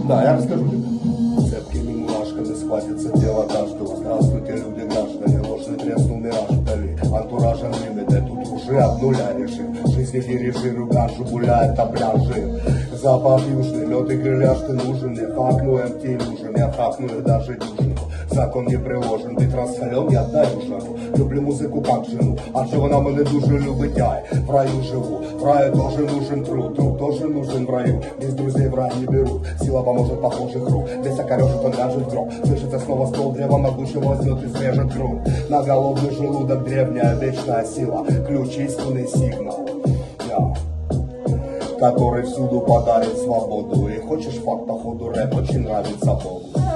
Да, я расскажу тебе. Цепкими мурашками схватится тело каждого. Здравствуйте, люди, граждане, ложный треснул мираж вдали. Антуражем лимиты, тут уже от нуля режим. Жизни дирижирую, гажу гуляет на пляже. Запах южный, лед и гриляж ты нужен. Я факну МТ нужен, я факну и даже дюжину. Закон не приложен, быть расхален, я даю жару. Люблю музику как жену, а вона мене дуже любить, я в раю живу. В раю тоже нужен труд, труд тоже нужен в раю. Без друзей в рай не берут, сила поможет похожих рук. Весь окорежит, он ляжет в гроб. Слышится снова ствол древа могучего возьмет и срежет грунт. На голодный желудок древняя вечная сила, ключ истинный сигнал, который всюду подарит свободу. И хочешь факт, походу рэп очень нравится Богу.